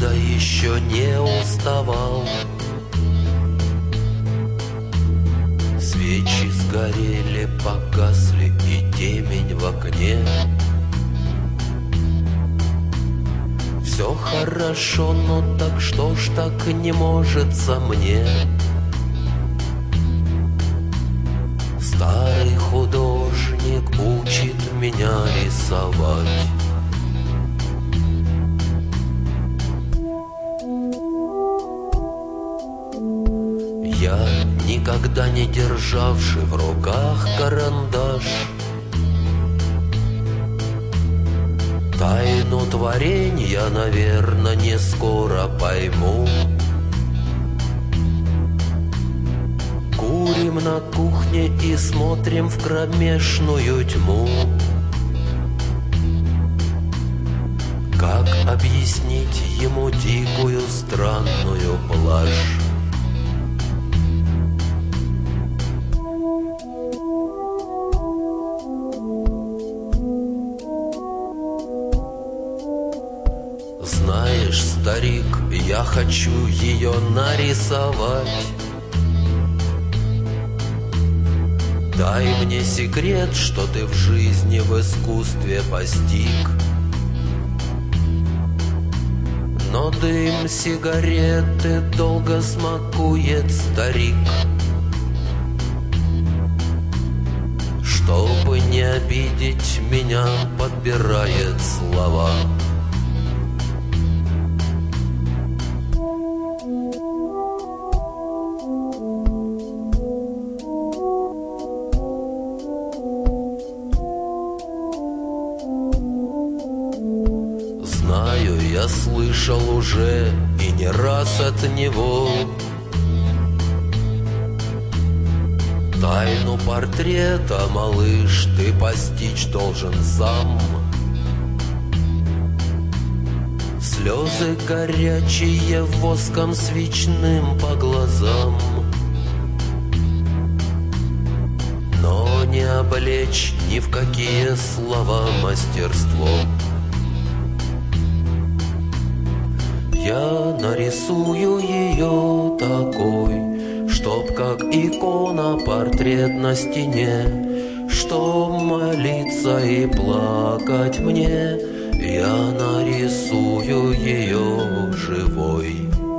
правда еще не уставал. Свечи сгорели, погасли, и темень в окне. Все хорошо, но так что ж так не можется мне? Старый художник учит меня рисовать. Я, никогда не державший в руках карандаш, тайну творенья, наверно, не скоро пойму. Курим на кухне и смотрим в кромешную тьму. Как объяснить ему дикую странную блажь? Знаешь, старик, я хочу ее нарисовать. Дай мне секрет, что ты в жизни, в искусстве постиг. Но дым сигареты долго смакует старик. Чтобы не обидеть меня, подбирает слова. Знаю, я слышал уже и не раз от него тайну портрета, малыш, ты постичь должен сам. Слезы горячие воском свечным по глазам, но не облечь ни в какие слова мастерство. Я нарисую ее такой, чтоб как икона портрет на стене, чтоб молиться и плакать мне, я нарисую ее живой.